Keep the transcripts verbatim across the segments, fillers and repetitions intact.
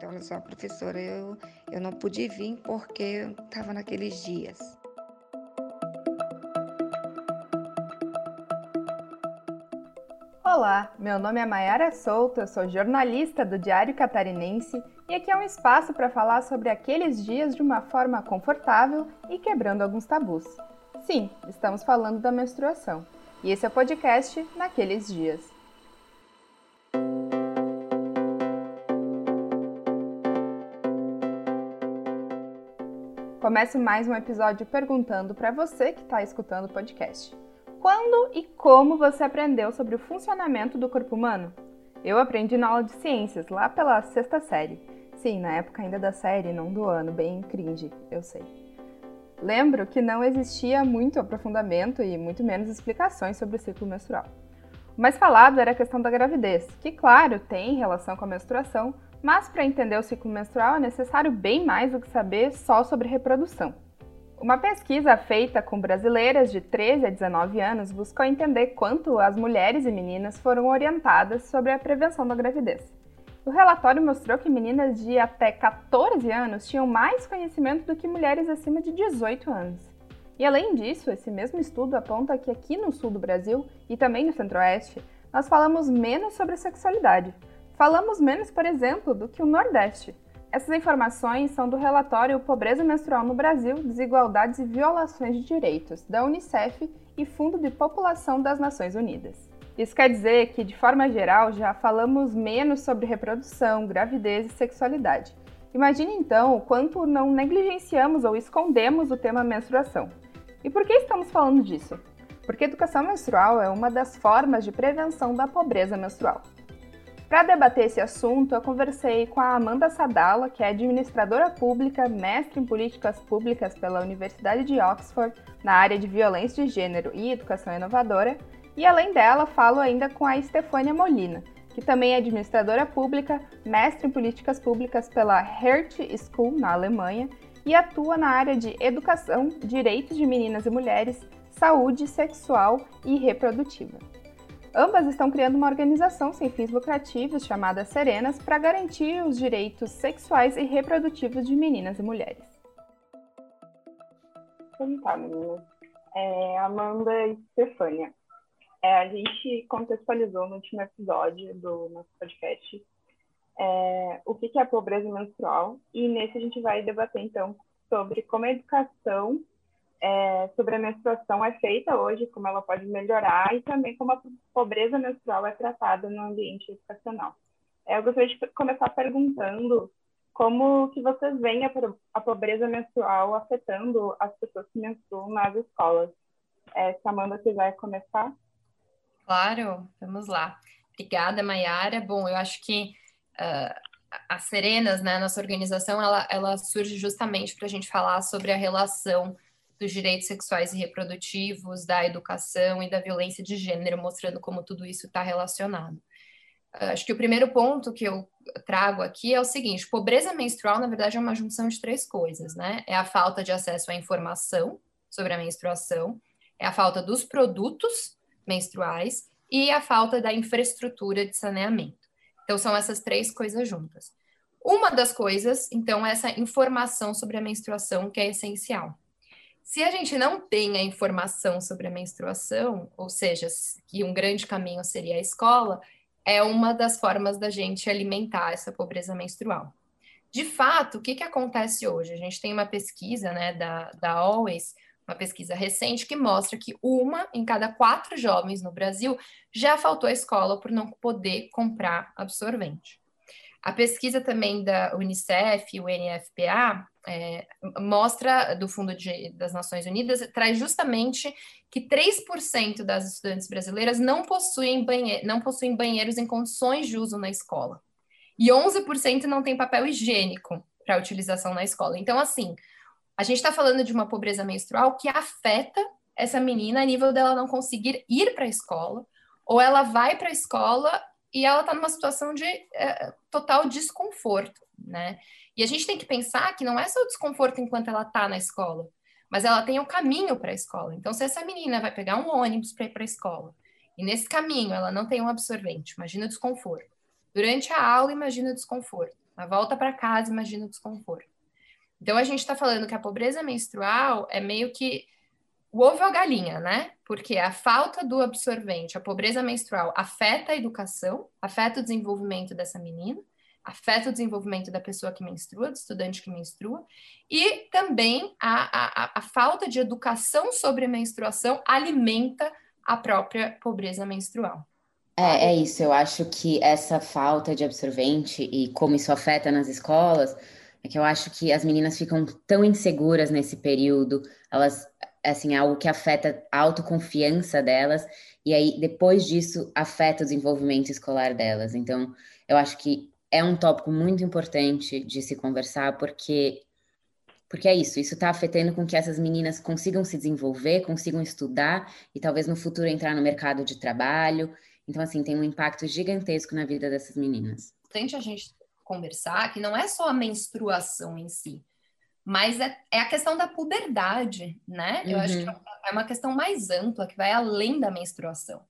Então, eu sou a professora, eu, eu não pude vir porque eu estava naqueles dias. Olá, meu nome é Maiara Souto, eu sou jornalista do Diário Catarinense e aqui é um espaço para falar sobre aqueles dias de uma forma confortável e quebrando alguns tabus. Sim, estamos falando da menstruação e esse é o podcast Naqueles Dias. Começo mais um episódio perguntando para você que está escutando o podcast. Quando e como você aprendeu sobre o funcionamento do corpo humano? Eu aprendi na aula de ciências, lá pela sexta série. Sim, na época ainda da série, não do ano, bem cringe, eu sei. Lembro que não existia muito aprofundamento e muito menos explicações sobre o ciclo menstrual. O mais falado era a questão da gravidez, que claro, tem relação com a menstruação, mas para entender o ciclo menstrual é necessário bem mais do que saber só sobre reprodução. Uma pesquisa feita com brasileiras de treze a dezenove anos buscou entender quanto as mulheres e meninas foram orientadas sobre a prevenção da gravidez. O relatório mostrou que meninas de até catorze anos tinham mais conhecimento do que mulheres acima de dezoito anos. E além disso, esse mesmo estudo aponta que aqui no sul do Brasil e também no centro-oeste, nós falamos menos sobre sexualidade. Falamos menos, por exemplo, do que o Nordeste. Essas informações são do relatório Pobreza Menstrual no Brasil, Desigualdades e Violações de Direitos, da Unicef e Fundo de População das Nações Unidas. Isso quer dizer que, de forma geral, já falamos menos sobre reprodução, gravidez e sexualidade. Imagine então o quanto não negligenciamos ou escondemos o tema menstruação. E por que estamos falando disso? Porque a educação menstrual é uma das formas de prevenção da pobreza menstrual. Para debater esse assunto, eu conversei com a Amanda Sadala, que é administradora pública, mestre em políticas públicas pela Universidade de Oxford, na área de violência de gênero e educação inovadora, e além dela, falo ainda com a Stefania Molina, que também é administradora pública, mestre em políticas públicas pela Hertie School, na Alemanha, e atua na área de educação, direitos de meninas e mulheres, saúde sexual e reprodutiva. Ambas estão criando uma organização sem fins lucrativos chamada Serenas para garantir os direitos sexuais e reprodutivos de meninas e mulheres. Então tá, meninas. É, Amanda e Stefania. É, a gente contextualizou no último episódio do nosso podcast é, o que é a pobreza menstrual e nesse a gente vai debater então sobre como a educação É, sobre a menstruação é feita hoje, como ela pode melhorar e também como a pobreza menstrual é tratada no ambiente educacional. É, eu gostaria de começar perguntando como que vocês veem a, a pobreza menstrual afetando as pessoas que menstruam nas escolas. É, se a Amanda quiser começar. Claro, vamos lá. Obrigada, Maiara. Bom, eu acho que uh, a Serenas, né, nossa organização, ela, ela surge justamente para a gente falar sobre a relação dos direitos sexuais e reprodutivos, da educação e da violência de gênero, mostrando como tudo isso está relacionado. Acho que o primeiro ponto que eu trago aqui é o seguinte: pobreza menstrual, na verdade, é uma junção de três coisas, né? É a falta de acesso à informação sobre a menstruação, é a falta dos produtos menstruais e a falta da infraestrutura de saneamento. Então, são essas três coisas juntas. Uma das coisas, então, é essa informação sobre a menstruação, que é essencial. Se a gente não tem a informação sobre a menstruação, ou seja, que um grande caminho seria a escola, é uma das formas da gente alimentar essa pobreza menstrual. De fato, o que, que acontece hoje? A gente tem uma pesquisa, né, da, da Always, uma pesquisa recente, que mostra que uma em cada quatro jovens no Brasil já faltou à escola por não poder comprar absorvente. A pesquisa também da Unicef e o N F P A é, mostra, do Fundo de, das Nações Unidas, traz justamente que três por cento das estudantes brasileiras não possuem, banhe- não possuem banheiros em condições de uso na escola. E onze por cento não tem papel higiênico para utilização na escola. Então, assim, a gente está falando de uma pobreza menstrual que afeta essa menina a nível dela não conseguir ir para a escola, ou ela vai para a escola e ela está numa situação de é, total desconforto, né? E a gente tem que pensar que não é só o desconforto enquanto ela está na escola, mas ela tem o caminho para a escola. Então, se essa menina vai pegar um ônibus para ir para a escola, e nesse caminho ela não tem um absorvente, imagina o desconforto. Durante a aula, imagina o desconforto. Na volta para casa, imagina o desconforto. Então, a gente está falando que a pobreza menstrual é meio que o ovo e a galinha, né? Porque a falta do absorvente, a pobreza menstrual, afeta a educação, afeta o desenvolvimento dessa menina, afeta o desenvolvimento da pessoa que menstrua, do estudante que menstrua, e também a, a, a falta de educação sobre a menstruação alimenta a própria pobreza menstrual. É, é isso, eu acho que essa falta de absorvente e como isso afeta nas escolas, é que eu acho que as meninas ficam tão inseguras nesse período, elas, assim, é algo que afeta a autoconfiança delas, e aí depois disso afeta o desenvolvimento escolar delas. Então, eu acho que é um tópico muito importante de se conversar, porque, porque é isso, isso está afetando com que essas meninas consigam se desenvolver, consigam estudar e talvez no futuro entrar no mercado de trabalho. Então, assim, tem um impacto gigantesco na vida dessas meninas. É importante a gente conversar que não é só a menstruação em si, mas é, é a questão da puberdade, né? Eu Uhum. acho que é uma questão mais ampla, que vai além da menstruação.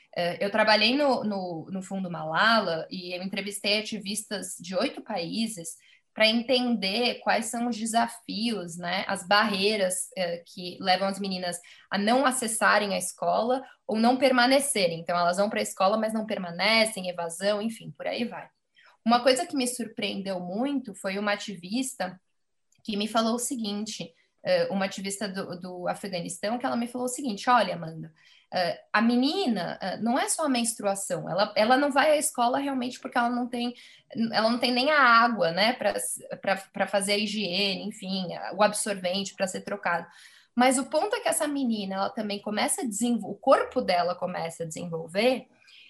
Eu trabalhei no, no, no Fundo Malala e eu entrevistei ativistas de oito países para entender quais são os desafios, né, as barreiras eh, que levam as meninas a não acessarem a escola ou não permanecerem. Então, elas vão para a escola, mas não permanecem, evasão, enfim, por aí vai. Uma coisa que me surpreendeu muito foi uma ativista que me falou o seguinte, uh, uma ativista do, do Afeganistão, que ela me falou o seguinte, olha, Amanda, uh, a menina uh, não é só a menstruação, ela, ela não vai à escola realmente porque ela não tem, ela não tem nem a água, né, para fazer a higiene, enfim, o absorvente para ser trocado. Mas o ponto é que essa menina, ela também começa a desenvolver, o corpo dela começa a desenvolver,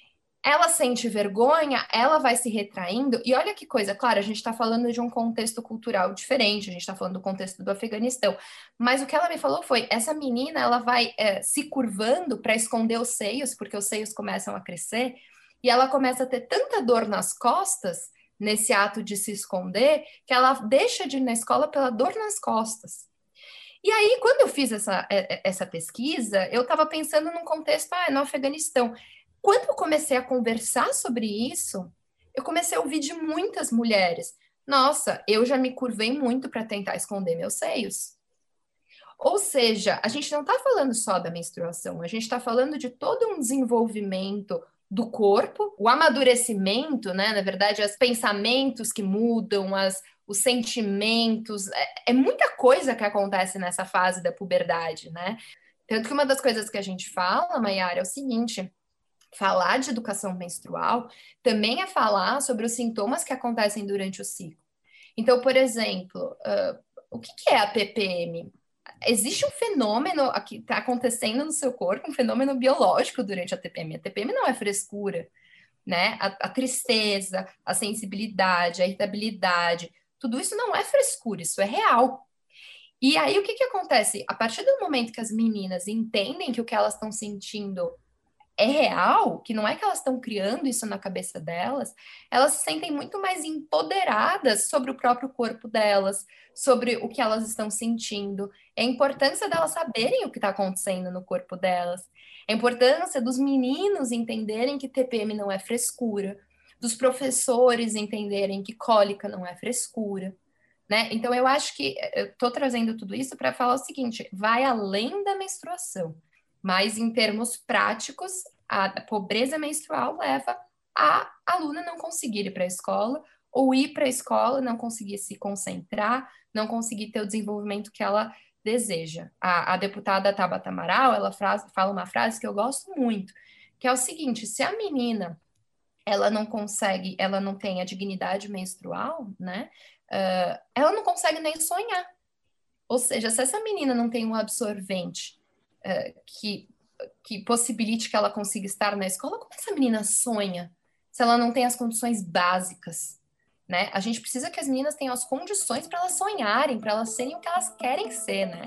ela sente vergonha, ela vai se retraindo, e olha que coisa, claro, a gente está falando de um contexto cultural diferente, a gente está falando do contexto do Afeganistão, mas o que ela me falou foi, essa menina, ela vai é, se curvando para esconder os seios, porque os seios começam a crescer, e ela começa a ter tanta dor nas costas, nesse ato de se esconder, que ela deixa de ir na escola pela dor nas costas. E aí, quando eu fiz essa, essa pesquisa, eu estava pensando num contexto, ah, no Afeganistão. Quando eu comecei a conversar sobre isso, eu comecei a ouvir de muitas mulheres. Nossa, eu já me curvei muito para tentar esconder meus seios. Ou seja, a gente não está falando só da menstruação, a gente está falando de todo um desenvolvimento do corpo, o amadurecimento, né? Na verdade, os pensamentos que mudam, as, os sentimentos, é, é muita coisa que acontece nessa fase da puberdade, né? Tanto que uma das coisas que a gente fala, Mayara, é o seguinte... Falar de educação menstrual também é falar sobre os sintomas que acontecem durante o ciclo. Então, por exemplo, uh, o que, que é a T P M? Existe um fenômeno que está acontecendo no seu corpo, um fenômeno biológico durante a T P M. A T P M não é frescura, né? A, a tristeza, a sensibilidade, a irritabilidade, tudo isso não é frescura, isso é real. E aí, o que, que acontece? A partir do momento que as meninas entendem que o que elas estão sentindo é real, que não é que elas estão criando isso na cabeça delas, elas se sentem muito mais empoderadas sobre o próprio corpo delas, sobre o que elas estão sentindo, a importância delas saberem o que está acontecendo no corpo delas, a importância dos meninos entenderem que T P M não é frescura, dos professores entenderem que cólica não é frescura, né? Então eu acho que eu estou trazendo tudo isso para falar o seguinte, vai além da menstruação. Mas, em termos práticos, a pobreza menstrual leva a aluna não conseguir ir para a escola, ou ir para a escola, não conseguir se concentrar, não conseguir ter o desenvolvimento que ela deseja. A, a deputada Tabata Amaral, ela frase, fala uma frase que eu gosto muito, que é o seguinte, se a menina ela não consegue, ela não tem a dignidade menstrual, né, uh, ela não consegue nem sonhar. Ou seja, se essa menina não tem um absorvente Uh, que, que possibilite que ela consiga estar na escola, como essa menina sonha se ela não tem as condições básicas, né? A gente precisa que as meninas tenham as condições para elas sonharem, para elas serem o que elas querem ser, né?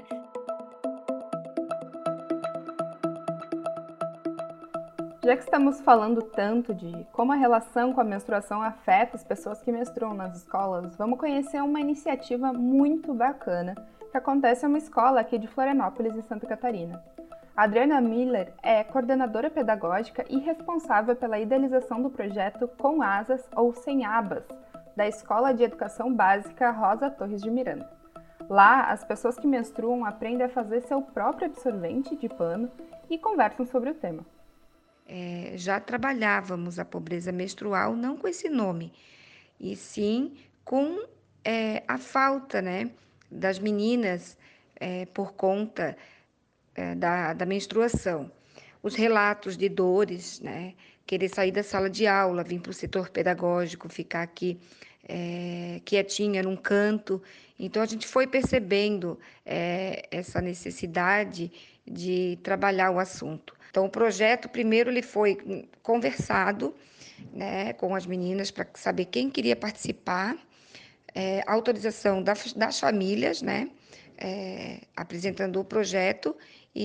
Já que estamos falando tanto de como a relação com a menstruação afeta as pessoas que menstruam nas escolas, vamos conhecer uma iniciativa muito bacana que acontece em uma escola aqui de Florianópolis, em Santa Catarina. A Adriana Miller é coordenadora pedagógica e responsável pela idealização do projeto Com Asas ou Sem Abas, da Escola de Educação Básica Rosa Torres de Miranda. Lá, as pessoas que menstruam aprendem a fazer seu próprio absorvente de pano e conversam sobre o tema. É, já trabalhávamos a pobreza menstrual não com esse nome, e sim com é, a falta, né, das meninas é, por conta é, da, da menstruação. Os relatos de dores, né, querer sair da sala de aula, vir para o setor pedagógico, ficar aqui é, quietinha num canto. Então, a gente foi percebendo é, essa necessidade de trabalhar o assunto. Então, o projeto, primeiro, ele foi conversado, né, com as meninas para saber quem queria participar, é, autorização das, das famílias, né, é, apresentando o projeto,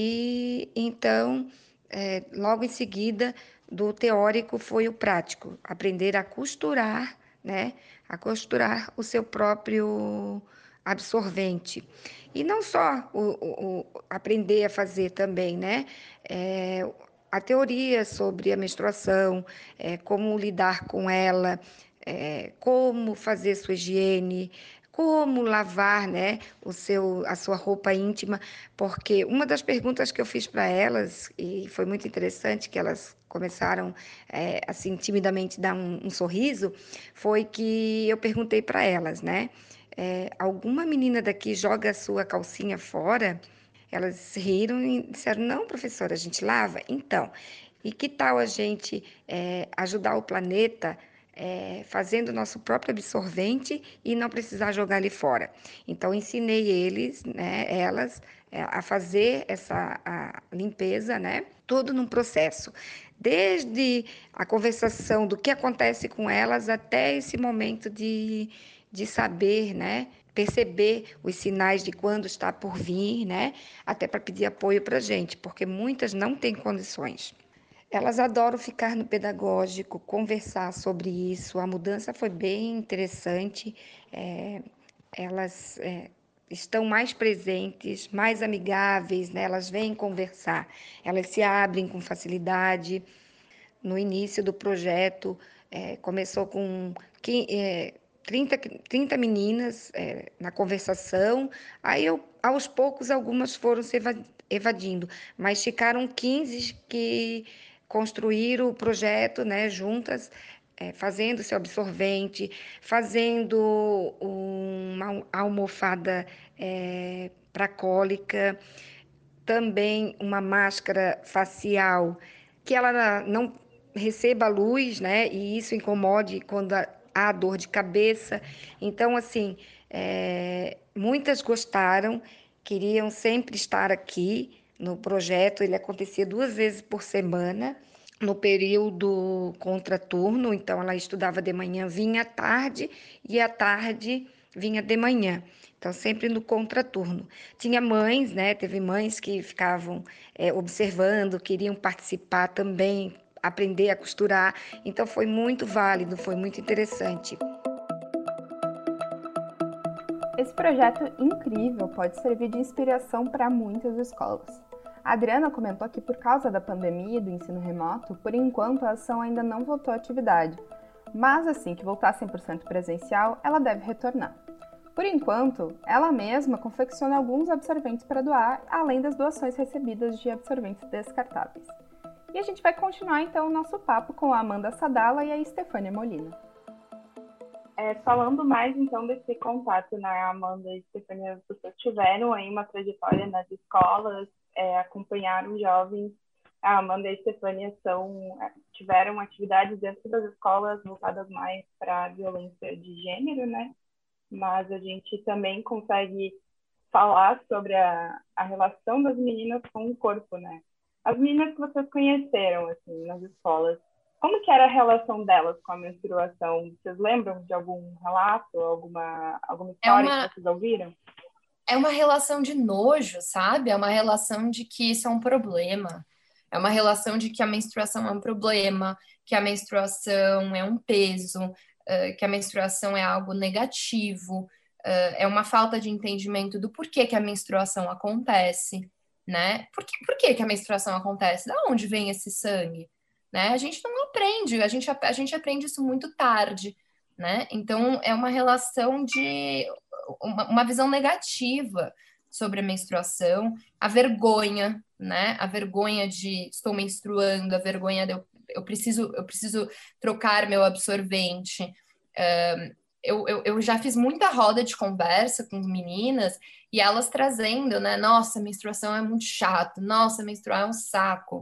e então, é, logo em seguida, do teórico foi o prático, aprender a costurar, né, a costurar o seu próprio absorvente. E não só o, o, o aprender a fazer também, né, é, a teoria sobre a menstruação, é, como lidar com ela, é, como fazer sua higiene, como lavar, né, o seu, a sua roupa íntima, porque uma das perguntas que eu fiz para elas, e foi muito interessante, que elas começaram, é, assim, timidamente dar um, um sorriso, foi que eu perguntei para elas, né, é, alguma menina daqui joga a sua calcinha fora? Elas riram e disseram, não, professora, a gente lava? Então, e que tal a gente é, ajudar o planeta é, fazendo o nosso próprio absorvente e não precisar jogar ali fora? Então, ensinei eles, né, elas, é, a fazer essa a limpeza, né, todo num processo. Desde a conversação do que acontece com elas até esse momento de, de saber, né, perceber os sinais de quando está por vir, né? Até para pedir apoio para a gente, porque muitas não têm condições. Elas adoram ficar no pedagógico, conversar sobre isso. A mudança foi bem interessante. É, elas é, estão mais presentes, mais amigáveis, né? Elas vêm conversar, elas se abrem com facilidade. No início do projeto, é, começou com é, trinta, trinta meninas é, na conversação, aí eu, aos poucos algumas foram se evadindo, mas ficaram quinze que construíram o projeto, né, juntas, é, fazendo seu absorvente, fazendo uma almofada é, para cólica, também uma máscara facial que ela não receba luz, né? E isso incomode quando há dor de cabeça. Então, assim, é, muitas gostaram, queriam sempre estar aqui no projeto. Ele acontecia duas vezes por semana, no período contraturno. Então, ela estudava de manhã, vinha à tarde, e à tarde vinha de manhã. Então, sempre no contraturno. Tinha mães, né? Teve mães que ficavam é, observando, queriam participar também, aprender a costurar. Então, foi muito válido, foi muito interessante. Esse projeto incrível pode servir de inspiração para muitas escolas. A Adriana comentou que por causa da pandemia e do ensino remoto, por enquanto a ação ainda não voltou à atividade, mas assim que voltar cem por cento presencial, ela deve retornar. Por enquanto, ela mesma confecciona alguns absorventes para doar, além das doações recebidas de absorventes descartáveis. E a gente vai continuar então o nosso papo com a Amanda Sadala e a Estefânia Molina. É, falando mais então desse contato, né, Amanda e Estefânia, vocês tiveram aí uma trajetória nas escolas, é, acompanharam jovens. A Amanda e a Estefânia são, tiveram atividades dentro das escolas voltadas mais para a violência de gênero, né? Mas a gente também consegue falar sobre a, a relação das meninas com o corpo, né? As meninas que vocês conheceram, assim, nas escolas, como que era a relação delas com a menstruação? Vocês lembram de algum relato, alguma, alguma história é uma, que vocês ouviram? É uma relação de nojo, sabe? É uma relação de que isso é um problema. É uma relação de que a menstruação é um problema, que a menstruação é um peso, que a menstruação é algo negativo, é uma falta de entendimento do porquê que a menstruação acontece, né? Por que, por que que a menstruação acontece? Da onde vem esse sangue? Né? A gente não aprende, a gente, a gente aprende isso muito tarde, né? Então, é uma relação de uma, uma visão negativa sobre a menstruação, a vergonha, né? A vergonha de estou menstruando, a vergonha de eu, eu preciso eu preciso trocar meu absorvente. Um, eu, eu, eu já fiz muita roda de conversa com meninas e elas trazendo, né? Nossa, menstruação é muito chato, nossa, menstruar é um saco.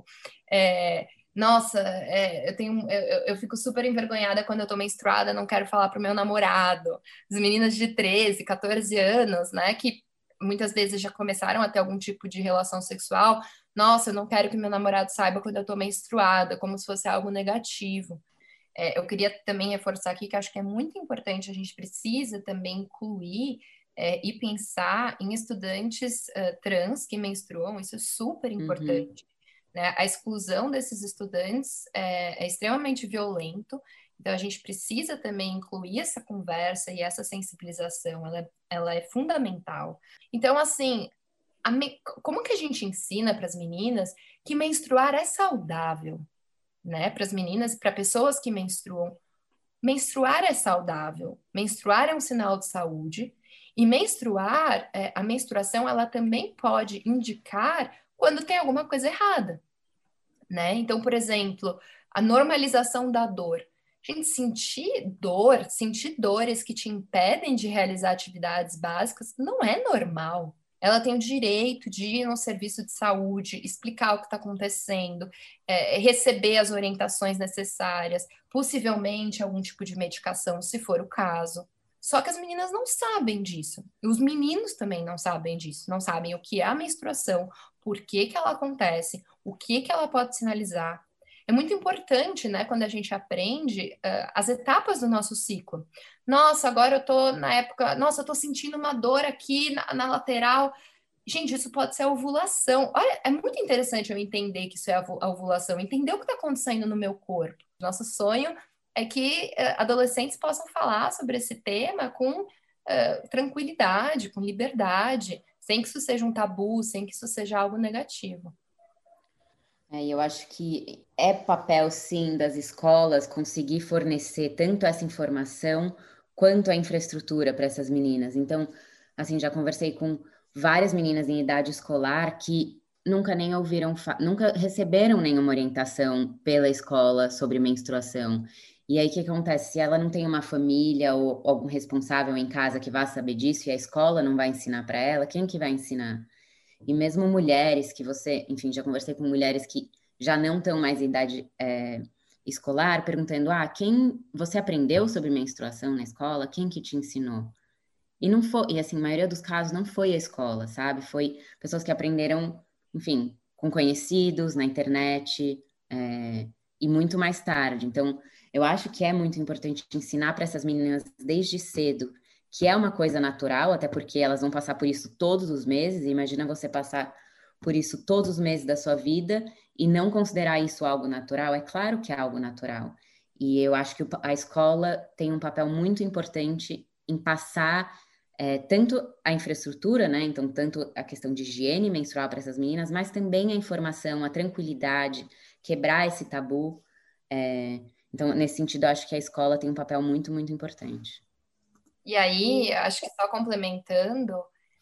É, nossa, é, eu, tenho, eu, eu fico super envergonhada quando eu tô menstruada, não quero falar pro meu namorado. As meninas de treze, quatorze anos, né? Que muitas vezes já começaram a ter algum tipo de relação sexual. Nossa, eu não quero que meu namorado saiba quando eu tô menstruada, como se fosse algo negativo. É, eu queria também reforçar aqui que acho que é muito importante, a gente precisa também incluir é, e pensar em estudantes uh, trans que menstruam, isso é super importante. Uhum. Né? A exclusão desses estudantes é, é extremamente violento, então a gente precisa também incluir essa conversa e essa sensibilização, ela, é, ela é fundamental. Então, assim, a me... como que a gente ensina para as meninas que menstruar é saudável? Né, para as meninas, para pessoas que menstruam, menstruar é saudável, menstruar é um sinal de saúde, e menstruar, é, a menstruação, ela também pode indicar quando tem alguma coisa errada, né? Então, por exemplo, a normalização da dor. Gente, sentir dor, sentir dores que te impedem de realizar atividades básicas não é normal. Ela tem o direito de ir no serviço de saúde, explicar o que está acontecendo, é, receber as orientações necessárias, possivelmente algum tipo de medicação, se for o caso. Só que as meninas não sabem disso. E os meninos também não sabem disso. Não sabem o que é a menstruação, por que que ela acontece, o que que ela pode sinalizar. É muito importante, né, quando a gente aprende uh, as etapas do nosso ciclo. Nossa, agora eu tô na época, nossa, eu tô sentindo uma dor aqui na, na lateral. Gente, isso pode ser a ovulação. Olha, é muito interessante eu entender que isso é a ovulação, entender o que está acontecendo no meu corpo. Nosso sonho é que uh, adolescentes possam falar sobre esse tema com uh, tranquilidade, com liberdade, sem que isso seja um tabu, sem que isso seja algo negativo. É, eu acho que é papel, sim, das escolas conseguir fornecer tanto essa informação quanto a infraestrutura para essas meninas. Então, assim, já conversei com várias meninas em idade escolar que nunca nem ouviram, nunca receberam nenhuma orientação pela escola sobre menstruação. E aí, o que acontece? Se ela não tem uma família ou algum responsável em casa que vá saber disso e a escola não vai ensinar para ela, quem que vai ensinar? E mesmo mulheres que você, enfim, já conversei com mulheres que já não estão mais em idade é, escolar, perguntando, ah, quem você aprendeu sobre menstruação na escola? Quem que te ensinou? E não foi, e assim, a maioria dos casos não foi a escola, sabe? Foi pessoas que aprenderam, enfim, com conhecidos, na internet, é, e muito mais tarde. Então, eu acho que é muito importante ensinar para essas meninas desde cedo que é uma coisa natural, até porque elas vão passar por isso todos os meses, e imagina você passar por isso todos os meses da sua vida e não considerar isso algo natural. É claro que é algo natural. E eu acho que a escola tem um papel muito importante em passar é, tanto a infraestrutura, né? Então, tanto a questão de higiene menstrual para essas meninas, mas também a informação, a tranquilidade, quebrar esse tabu. É, então, nesse sentido, eu acho que a escola tem um papel muito, muito importante. E aí, acho que só complementando,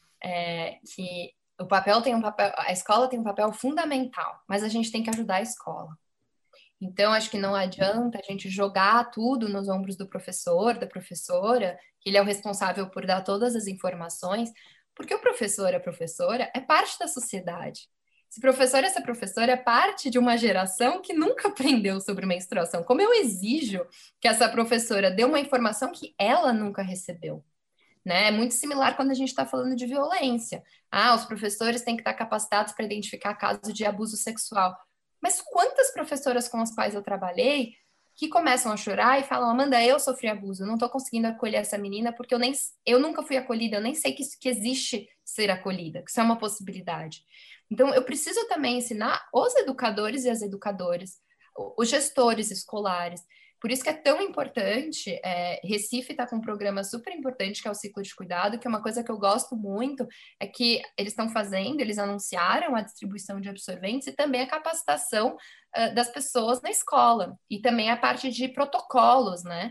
é, que o papel tem um papel, a escola tem um papel fundamental, mas a gente tem que ajudar a escola. Então, acho que não adianta a gente jogar tudo nos ombros do professor, da professora, que ele é o responsável por dar todas as informações, porque o professor, a professora, é parte da sociedade. Esse professor, essa professora é parte de uma geração que nunca aprendeu sobre menstruação. Como eu exijo que essa professora dê uma informação que ela nunca recebeu? Né? É muito similar quando a gente está falando de violência. Ah, os professores têm que estar capacitados para identificar casos de abuso sexual. Mas quantas professoras com as quais eu trabalhei que começam a chorar e falam, Amanda, eu sofri abuso, eu não estou conseguindo acolher essa menina porque eu, nem, eu nunca fui acolhida, eu nem sei que, que existe ser acolhida, que isso é uma possibilidade. Então, eu preciso também ensinar os educadores e as educadoras, os gestores escolares. Por isso que é tão importante, é, Recife está com um programa super importante, que é o Ciclo de Cuidado, que é uma coisa que eu gosto muito, é que eles estão fazendo, eles anunciaram a distribuição de absorventes e também a capacitação uh, das pessoas na escola, e também a parte de protocolos, né?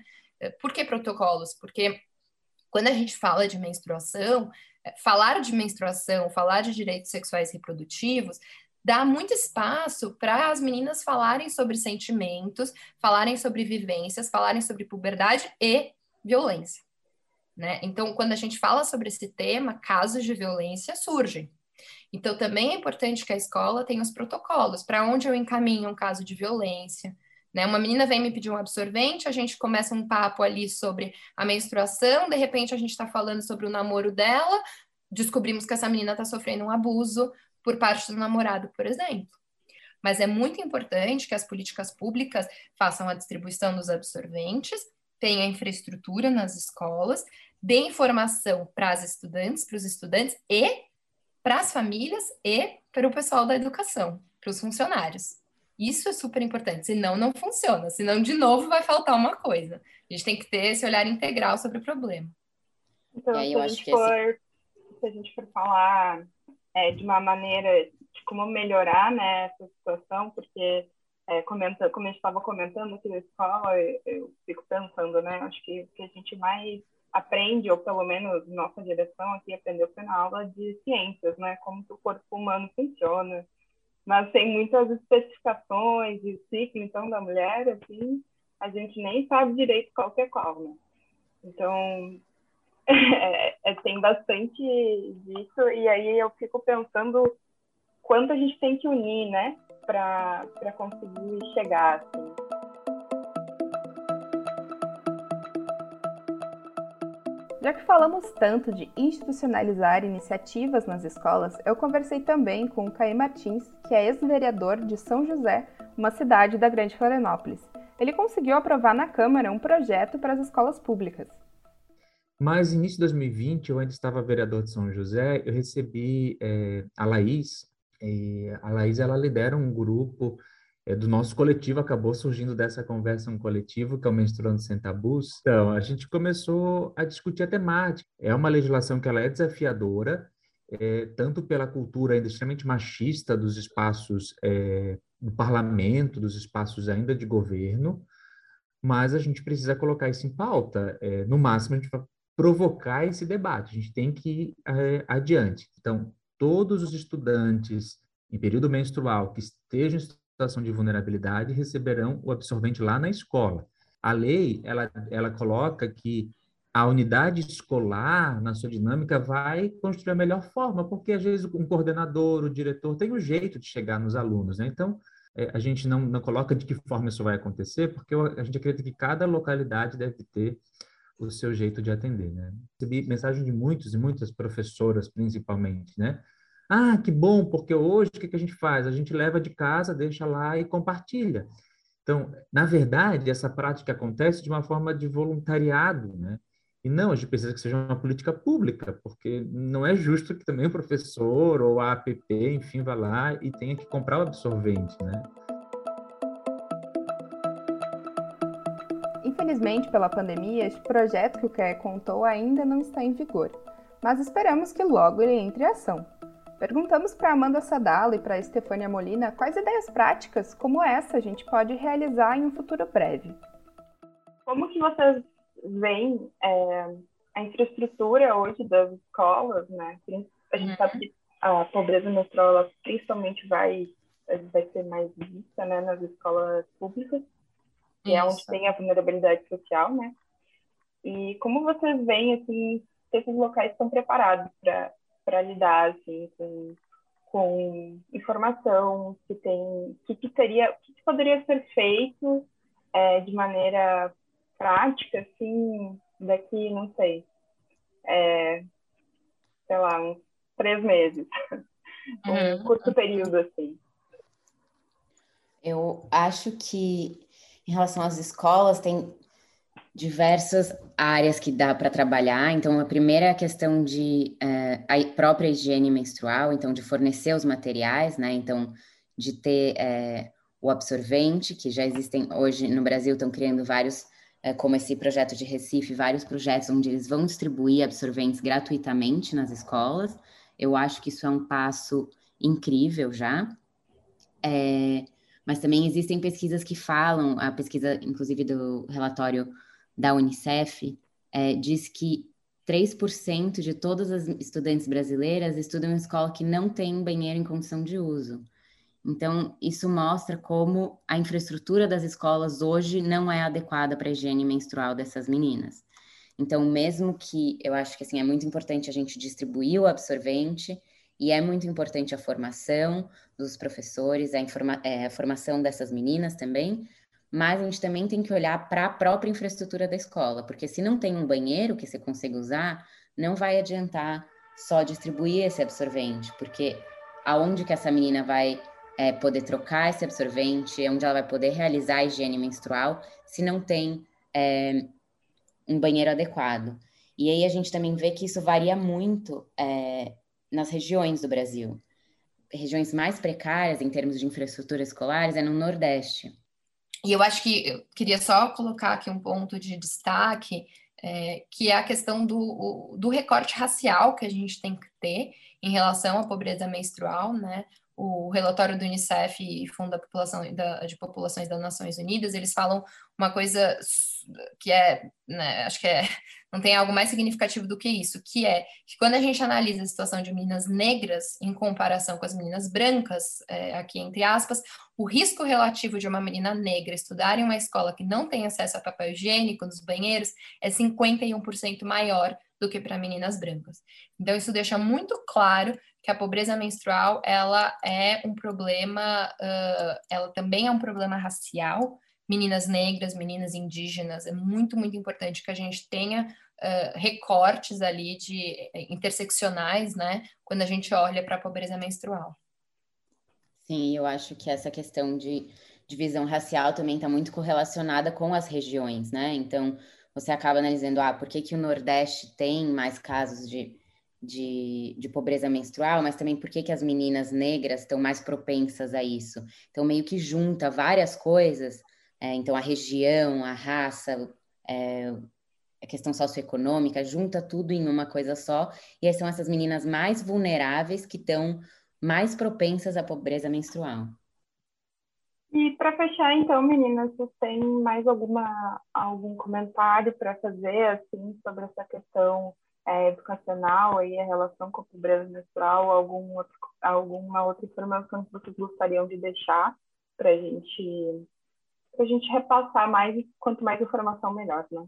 Por que protocolos? Porque quando a gente fala de menstruação, falar de menstruação, falar de direitos sexuais e reprodutivos, dá muito espaço para as meninas falarem sobre sentimentos, falarem sobre vivências, falarem sobre puberdade e violência, né? Então, quando a gente fala sobre esse tema, casos de violência surgem. Então, também é importante que a escola tenha os protocolos, para onde eu encaminho um caso de violência, né? Uma menina vem me pedir um absorvente, a gente começa um papo ali sobre a menstruação, de repente a gente está falando sobre o namoro dela, descobrimos que essa menina está sofrendo um abuso por parte do namorado, por exemplo. Mas é muito importante que as políticas públicas façam a distribuição dos absorventes, tenha infraestrutura nas escolas, dê informação para as estudantes, para os estudantes e para as famílias e para o pessoal da educação, para os funcionários. Isso é super importante, senão não funciona, senão de novo vai faltar uma coisa. A gente tem que ter esse olhar integral sobre o problema. Então, E aí se eu a acho gente que for, esse... se a gente for falar é, de uma maneira de como melhorar, né, essa situação, porque é, comenta, como a gente estava comentando aqui na escola, eu, eu fico pensando, né, acho que o que a gente mais aprende, ou pelo menos nossa direção aqui aprendeu foi na aula de ciências, né, como que o corpo humano funciona, mas tem muitas especificações de ciclo, então, da mulher, assim, a gente nem sabe direito qual que é qual, né? Então, é, é, tem bastante disso, e aí eu fico pensando quanto a gente tem que unir, né, para conseguir chegar, assim. Já que falamos tanto de institucionalizar iniciativas nas escolas, eu conversei também com o Caê Martins, que é ex-vereador de São José, uma cidade da Grande Florianópolis. Ele conseguiu aprovar na Câmara um projeto para as escolas públicas. Mas, início de dois mil e vinte, eu ainda estava vereador de São José, eu recebi é, a Laís, e a Laís, ela lidera um grupo é, do nosso coletivo, acabou surgindo dessa conversa um coletivo, que é o Menstruando Sem Tabus. Então, a gente começou a discutir a temática. É uma legislação que ela é desafiadora, é, tanto pela cultura ainda extremamente machista dos espaços é, do parlamento, dos espaços ainda de governo, mas a gente precisa colocar isso em pauta. É, no máximo, a gente vai provocar esse debate, a gente tem que ir é, adiante. Então, todos os estudantes em período menstrual que estejam em situação de vulnerabilidade receberão o absorvente lá na escola. A lei, ela, ela coloca que a unidade escolar, na sua dinâmica, vai construir a melhor forma, porque às vezes um coordenador, o diretor, tem um jeito de chegar nos alunos, né? Então, é, a gente não, não coloca de que forma isso vai acontecer, porque a gente acredita que cada localidade deve ter o seu jeito de atender, né? Recebi mensagem de muitos e muitas professoras, principalmente, né? Ah, que bom, porque hoje o que que a gente faz? A gente leva de casa, deixa lá e compartilha. Então, na verdade, essa prática acontece de uma forma de voluntariado, né? E não, a gente precisa que seja uma política pública, porque não é justo que também o professor ou a APP, enfim, vá lá e tenha que comprar o absorvente, né? Infelizmente, pela pandemia, este projeto que o Caê contou ainda não está em vigor, mas esperamos que logo ele entre em ação. Perguntamos para Amanda Sadala e para Estefânia Molina quais ideias práticas como essa a gente pode realizar em um futuro breve. Como que vocês veem é, a infraestrutura hoje das escolas, né? A gente sabe que a pobreza menstrual ela principalmente vai, vai ser mais vista, né, nas escolas públicas, que Isso. é onde tem a vulnerabilidade social, né? E como vocês veem, assim, se esses locais estão preparados para lidar, assim, com, com informação, que tem, que, que teria, que poderia ser feito é, de maneira prática, assim, daqui, não sei, é, sei lá, uns três meses, um Uhum. curto período, assim. Eu acho que, em relação às escolas, tem diversas áreas que dá para trabalhar. Então, a primeira é a questão de é, a própria higiene menstrual, então, de fornecer os materiais, né? Então, de ter é, o absorvente, que já existem hoje no Brasil, estão criando vários, é, como esse projeto de Recife, vários projetos onde eles vão distribuir absorventes gratuitamente nas escolas. Eu acho que isso é um passo incrível já. É, mas também existem pesquisas que falam, a pesquisa, inclusive, do relatório da Unicef é, diz que três por cento de todas as estudantes brasileiras estudam em escola que não tem banheiro em condição de uso. Então, isso mostra como a infraestrutura das escolas hoje não é adequada para a higiene menstrual dessas meninas. Então, mesmo que eu acho que assim, é muito importante a gente distribuir o absorvente e é muito importante a formação dos professores, a, informa- é, a formação dessas meninas também, mas a gente também tem que olhar para a própria infraestrutura da escola, porque se não tem um banheiro que você consiga usar, não vai adiantar só distribuir esse absorvente, porque aonde que essa menina vai é, poder trocar esse absorvente, onde ela vai poder realizar a higiene menstrual, se não tem é, um banheiro adequado. E aí a gente também vê que isso varia muito é, nas regiões do Brasil. Regiões mais precárias em termos de infraestrutura escolares é no Nordeste. E eu acho que eu queria só colocar aqui um ponto de destaque, é, que é a questão do, o, do recorte racial que a gente tem que ter em relação à pobreza menstrual, né? O relatório do Unicef e Fundo da População, da, de Populações das Nações Unidas, eles falam uma coisa que é, né, acho que é, não tem algo mais significativo do que isso, que é que quando a gente analisa a situação de meninas negras em comparação com as meninas brancas, é, aqui entre aspas, o risco relativo de uma menina negra estudar em uma escola que não tem acesso a papel higiênico nos banheiros é cinquenta e um por cento maior do que para meninas brancas. Então, isso deixa muito claro que a pobreza menstrual, ela é um problema, uh, ela também é um problema racial. Meninas negras, meninas indígenas, é muito, muito importante que a gente tenha uh, recortes ali de interseccionais, né, quando a gente olha para a pobreza menstrual. Sim, eu acho que essa questão de divisão racial também está muito correlacionada com as regiões, né? Então, você acaba analisando, ah, por que que o Nordeste tem mais casos de, de, de pobreza menstrual, mas também por que que as meninas negras estão mais propensas a isso. Então, meio que junta várias coisas, é, então a região, a raça, é, a questão socioeconômica, junta tudo em uma coisa só, e aí são essas meninas mais vulneráveis que estão mais propensas à pobreza menstrual. E para fechar, então, meninas, vocês têm mais alguma, algum comentário para fazer assim, sobre essa questão é, educacional e a relação com a pobreza menstrual? Algum outro, alguma outra informação que vocês gostariam de deixar para a gente, a gente repassar mais? Quanto mais informação, melhor, né?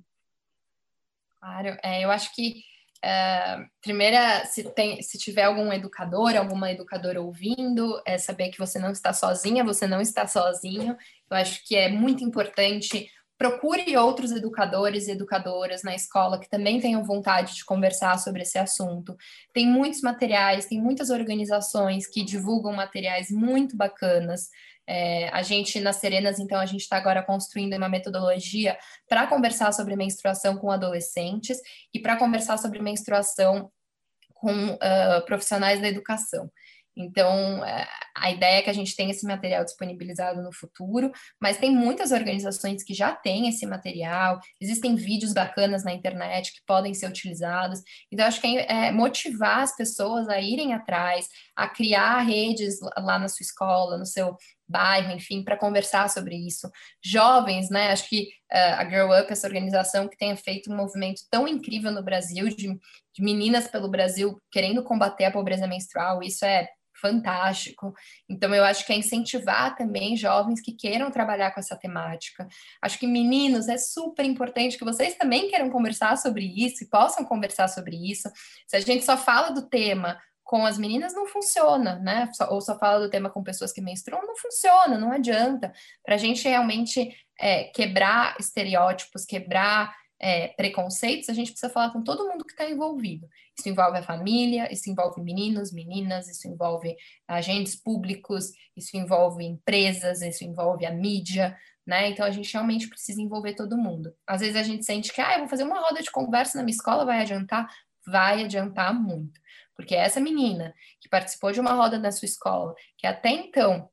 Claro, é, eu acho que Uh, primeira, se, tem, se tiver algum educador, alguma educadora ouvindo, é saber que você não está sozinha, você não está sozinho. Eu acho que é muito importante. Procure outros educadores e educadoras na escola que também tenham vontade de conversar sobre esse assunto. Tem muitos materiais, tem muitas organizações que divulgam materiais muito bacanas. É, a gente, nas Serenas, então, a gente está agora construindo uma metodologia para conversar sobre menstruação com adolescentes e para conversar sobre menstruação com uh, profissionais da educação. Então, a ideia é que a gente tenha esse material disponibilizado no futuro, mas tem muitas organizações que já têm esse material, existem vídeos bacanas na internet que podem ser utilizados. Então, acho que é motivar as pessoas a irem atrás, a criar redes lá na sua escola, no seu bairro, enfim, para conversar sobre isso. Jovens, né? Acho que uh, a Girl Up, essa organização que tenha feito um movimento tão incrível no Brasil, de, de meninas pelo Brasil querendo combater a pobreza menstrual, isso é fantástico. Então, eu acho que é incentivar também jovens que queiram trabalhar com essa temática. Acho que meninos, é super importante que vocês também queiram conversar sobre isso e possam conversar sobre isso. Se a gente só fala do tema com as meninas, não funciona, né? Ou só fala do tema com pessoas que menstruam, não funciona, não adianta. Para a gente realmente é, quebrar estereótipos, quebrar É, preconceitos, a gente precisa falar com todo mundo que está envolvido. Isso envolve a família, isso envolve meninos, meninas, isso envolve agentes públicos, isso envolve empresas, isso envolve a mídia, né? Então a gente realmente precisa envolver todo mundo. Às vezes a gente sente que, ah, eu vou fazer uma roda de conversa na minha escola, vai adiantar? Vai adiantar muito. Porque essa menina que participou de uma roda na sua escola, que até então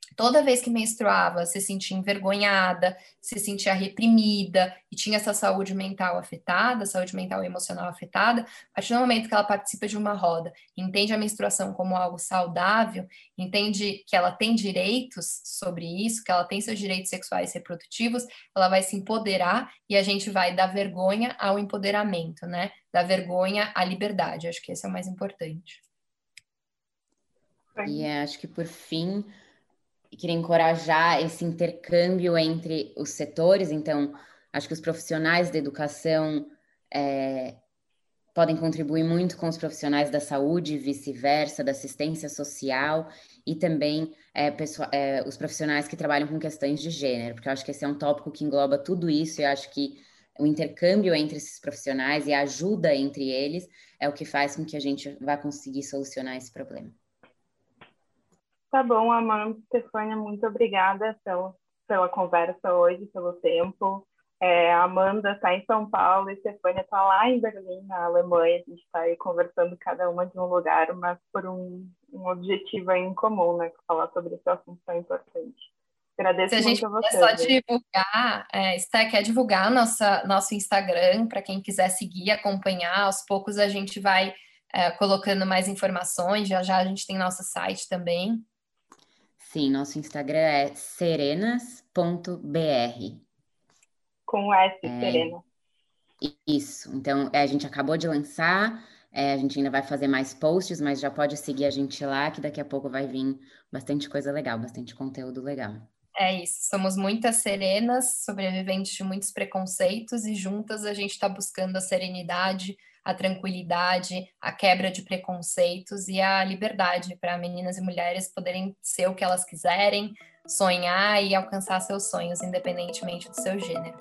toda vez que menstruava, se sentia envergonhada, se sentia reprimida e tinha essa saúde mental afetada, saúde mental e emocional afetada, a partir do momento que ela participa de uma roda, entende a menstruação como algo saudável, entende que ela tem direitos sobre isso, que ela tem seus direitos sexuais e reprodutivos, ela vai se empoderar e a gente vai da vergonha ao empoderamento, né? Da vergonha à liberdade. Acho que esse é o mais importante. E é, acho que, por fim, queria encorajar esse intercâmbio entre os setores. Então, acho que os profissionais da educação é, podem contribuir muito com os profissionais da saúde, vice-versa, da assistência social, e também é, pessoa, é, os profissionais que trabalham com questões de gênero, porque eu acho que esse é um tópico que engloba tudo isso, e eu acho que o intercâmbio entre esses profissionais e a ajuda entre eles é o que faz com que a gente vá conseguir solucionar esse problema. Tá bom, Amanda, Stefânia, muito obrigada pela, pela conversa hoje, pelo tempo. É, a Amanda está em São Paulo e Stefânia está lá em Berlim, na Alemanha. A gente está aí conversando cada uma de um lugar, mas por um, um objetivo aí em comum, né? Falar sobre esse assunto tão importante. Agradeço Se a gente muito a vocês. só divulgar, é, Sté, quer divulgar nossa, nosso Instagram para quem quiser seguir, acompanhar. Aos poucos a gente vai é, colocando mais informações. Já já a gente tem nosso site também. Sim, nosso Instagram é serenas ponto b r. Com S, é, Serena. Isso. Então, é, a gente acabou de lançar, é, a gente ainda vai fazer mais posts, mas já pode seguir a gente lá, que daqui a pouco vai vir bastante coisa legal, bastante conteúdo legal. É isso, somos muitas serenas, sobreviventes de muitos preconceitos, e juntas a gente está buscando a serenidade, a tranquilidade, a quebra de preconceitos e a liberdade para meninas e mulheres poderem ser o que elas quiserem, sonhar e alcançar seus sonhos, independentemente do seu gênero.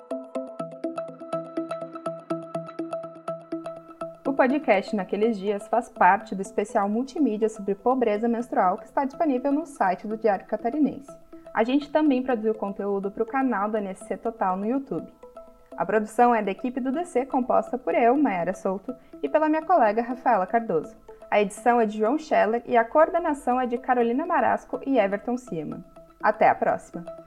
O podcast Naqueles Dias faz parte do especial multimídia sobre pobreza menstrual que está disponível no site do Diário Catarinense. A gente também produziu conteúdo para o canal do N S C Total no YouTube. A produção é da equipe do D C, composta por eu, Mayara Souto, e pela minha colega Rafaela Cardoso. A edição é de João Scheller e a coordenação é de Carolina Marasco e Everton Siemann. Até a próxima!